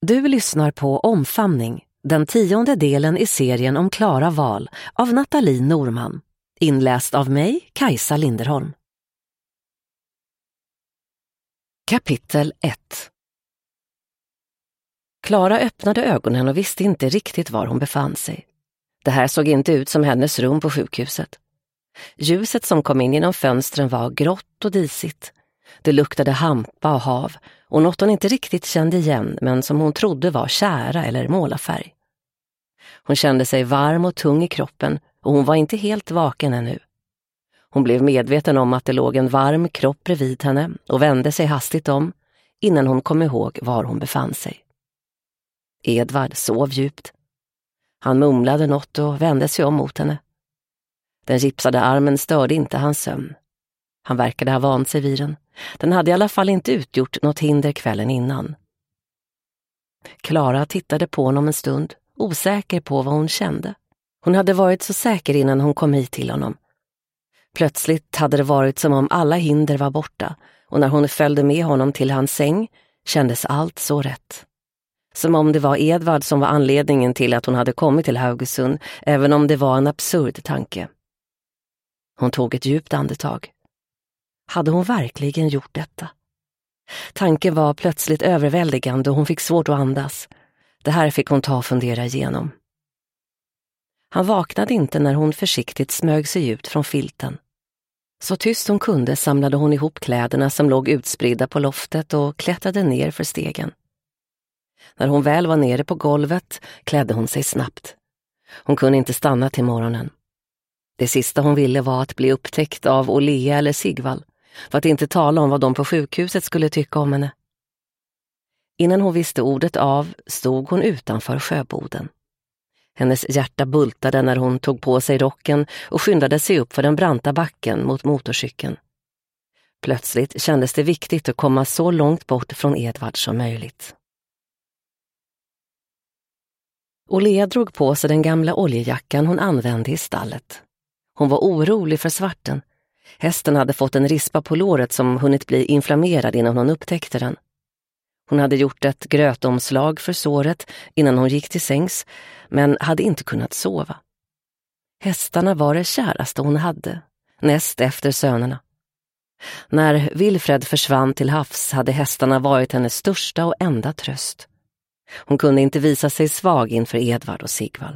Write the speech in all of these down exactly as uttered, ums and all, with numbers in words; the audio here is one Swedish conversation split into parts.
Du lyssnar på Omfamning, den tionde delen i serien om Klara Wahl av Nathalie Norman. Inläst av mig, Kajsa Linderholm. Kapitel ett. Klara öppnade ögonen och visste inte riktigt var hon befann sig. Det här såg inte ut som hennes rum på sjukhuset. Ljuset som kom in genom fönstren var grått och disigt. Det luktade hampa och hav och något hon inte riktigt kände igen men som hon trodde var kära eller målarfärg. Hon kände sig varm och tung i kroppen och hon var inte helt vaken ännu. Hon blev medveten om att det låg en varm kropp bredvid henne och vände sig hastigt om innan hon kom ihåg var hon befann sig. Edvard sov djupt. Han mumlade något och vände sig om mot henne. Den gipsade armen störde inte hans sömn. Han verkade ha vant sig vid den. Den hade i alla fall inte utgjort något hinder kvällen innan. Klara tittade på honom en stund, osäker på vad hon kände. Hon hade varit så säker innan hon kom hit till honom. Plötsligt hade det varit som om alla hinder var borta och när hon följde med honom till hans säng kändes allt så rätt. Som om det var Edvard som var anledningen till att hon hade kommit till Haugesund, även om det var en absurd tanke. Hon tog ett djupt andetag. Hade hon verkligen gjort detta? Tanken var plötsligt överväldigande och hon fick svårt att andas. Det här fick hon ta och fundera igenom. Han vaknade inte när hon försiktigt smög sig ut från filten. Så tyst hon kunde samlade hon ihop kläderna som låg utspridda på loftet och klättrade ner för stegen. När hon väl var nere på golvet klädde hon sig snabbt. Hon kunde inte stanna till morgonen. Det sista hon ville var att bli upptäckt av Olea eller Sigvall, för att inte tala om vad de på sjukhuset skulle tycka om henne. Innan hon visste ordet av stod hon utanför sjöboden. Hennes hjärta bultade när hon tog på sig rocken och skyndade sig upp för den branta backen mot motorcykeln. Plötsligt kändes det viktigt att komma så långt bort från Edvard som möjligt. Olea drog på sig den gamla oljejackan hon använde i stallet. Hon var orolig för svarten. Hästen hade fått en rispa på låret som hunnit bli inflammerad innan hon upptäckte den. Hon hade gjort ett grötomslag för såret innan hon gick till sängs, men hade inte kunnat sova. Hästarna var det käraste hon hade, näst efter sönerna. När Wilfred försvann till havs hade hästarna varit hennes största och enda tröst. Hon kunde inte visa sig svag inför Edvard och Sigvall.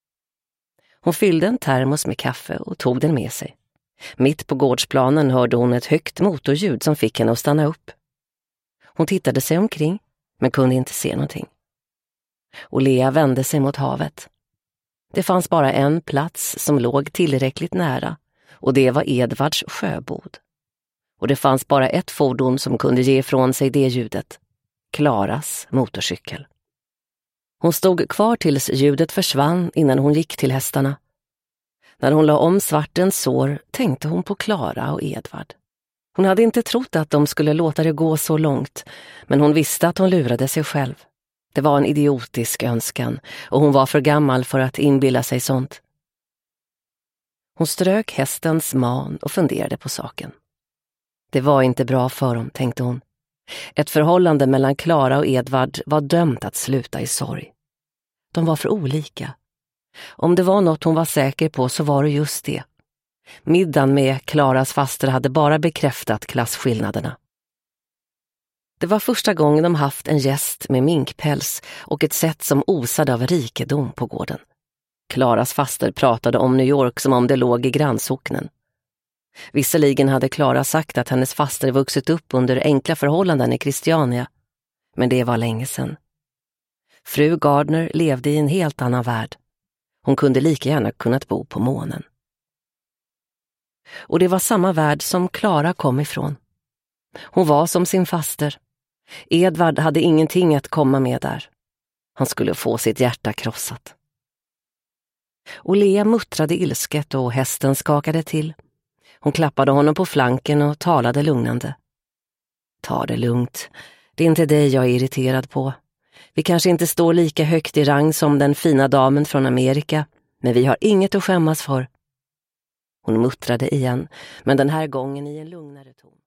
Hon fyllde en termos med kaffe och tog den med sig. Mitt på gårdsplanen hörde hon ett högt motorljud som fick henne att stanna upp. Hon tittade sig omkring, men kunde inte se någonting. Olea vände sig mot havet. Det fanns bara en plats som låg tillräckligt nära, och det var Edvards sjöbod. Och det fanns bara ett fordon som kunde ge ifrån sig det ljudet. Klaras motorcykel. Hon stod kvar tills ljudet försvann innan hon gick till hästarna. När hon la om svartens sår tänkte hon på Klara och Edvard. Hon hade inte trott att de skulle låta det gå så långt, men hon visste att hon lurade sig själv. Det var en idiotisk önskan och hon var för gammal för att inbilla sig sånt. Hon strök hästens man och funderade på saken. Det var inte bra för dem, tänkte hon. Ett förhållande mellan Klara och Edvard var dömt att sluta i sorg. De var för olika. Om det var något hon var säker på så var det just det. Middagen med Klaras faster hade bara bekräftat klassskillnaderna. Det var första gången de haft en gäst med minkpäls och ett sätt som osade av rikedom på gården. Klaras faster pratade om New York som om det låg i grannsocknen. Visserligen hade Klara sagt att hennes faster vuxit upp under enkla förhållanden i Christiania, men det var länge sedan. Fru Gardner levde i en helt annan värld. Hon kunde lika gärna kunnat bo på månen. Och det var samma värld som Klara kom ifrån. Hon var som sin faster. Edvard hade ingenting att komma med där. Han skulle få sitt hjärta krossat. Olea muttrade ilsket och hästen skakade till. Hon klappade honom på flanken och talade lugnande. Ta det lugnt. Det är inte dig jag är irriterad på. Vi kanske inte står lika högt i rang som den fina damen från Amerika, men vi har inget att skämmas för. Hon muttrade igen, men den här gången i en lugnare ton.